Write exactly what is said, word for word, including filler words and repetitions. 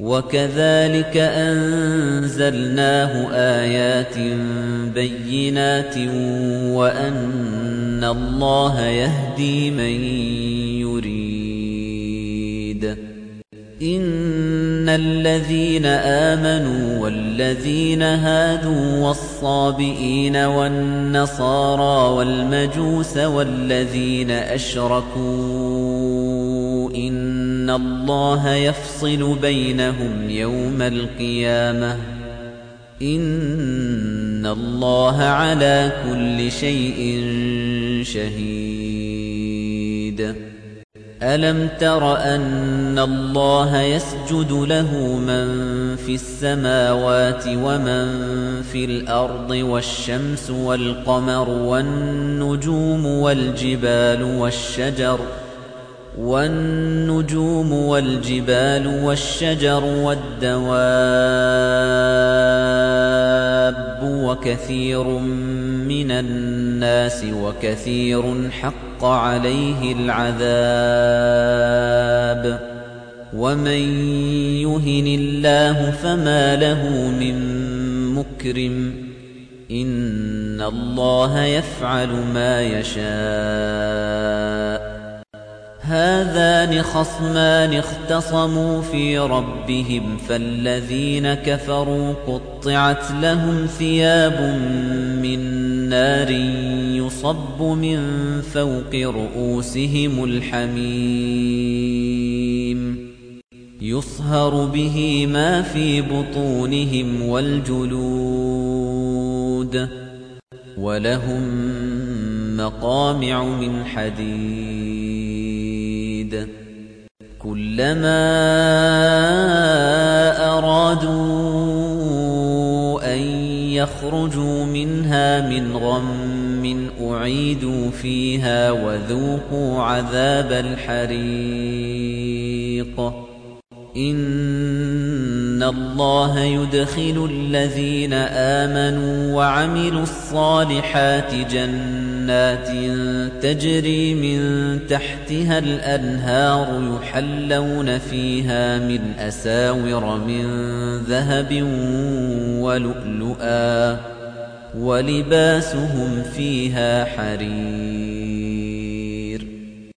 وَكَذَلِكَ أَنزَلْنَاهُ آيَاتٍ بَيِّنَاتٍ وَأَنَّ اللَّهَ يَهْدِي مَن يُرِيدُ إِنَّ الَّذِينَ آمَنُوا وَالَّذِينَ هَادُوا وَالصَّابِئِينَ وَالنَّصَارَى وَالْمَجُوسَ وَالَّذِينَ أَشْرَكُوا إِنَّ اللَّهَ يَفْصِلُ بَيْنَهُمْ يَوْمَ الْقِيَامَةِ إِنَّ اللَّهَ عَلَى كُلِّ شَيْءٍ شَهِيدٌ أَلَمْ تَرَ أَنَّ اللَّهَ يَسْجُدُ لَهُ مَن فِي السَّمَاوَاتِ وَمَن فِي الْأَرْضِ وَالشَّمْسُ وَالْقَمَرُ وَالنُّجُومُ وَالْجِبَالُ وَالشَّجَرُ وَالنُّجُومُ وَالْجِبَالُ وَالشَّجَرُ وَالدَّوَابُّ وَكَثِيرٌ مِّنَ النَّاسِ وَكَثِيرٌ حَقَّ عَلَيْهِ الْعَذَابُ وَمَن يُهِنِ اللَّهُ فَمَا لَهُ مِن مُّكْرِمٍ إِنَّ اللَّهَ يَفْعَلُ مَا يَشَاءُ هَذَانِ خَصْمَانِ اخْتَصَمُوا فِي رَبِّهِمْ فَالَّذِينَ كَفَرُوا قُطِّعَتْ لَهُمْ ثِيَابٌ مِّن نَّارٍ يُصَبُّ مِن فَوْقِ رُءُوسِهِمُ الْحَمِيمُ يُصْهَرُ بِهِ مَا فِي بُطُونِهِمْ وَالْجُلُودُ وَلَهُم مَّقَامِعُ مِنْ حَدِيدٍ كُلَّمَا أَرَادُوا أَن يَخْرُجُوا مِنْهَا مِنْ غَمٍّ أُعِيدُوا فِيهَا وَذُوقُوا عَذَابَ الْحَرِيقِ إِنَّ اللَّهَ يُدْخِلُ الَّذِينَ آمَنُوا وَعَمِلُوا الصَّالِحَاتِ جَنَّاتٍ تَجْرِي مِن تَحْتِهَا الْأَنْهَارُ يُحَلَّوْنَ فِيهَا مِنْ أَسَاوِرَ مِن ذَهَبٍ وَلُؤْلُؤًا وَلِبَاسُهُمْ فِيهَا حَرِيرٌ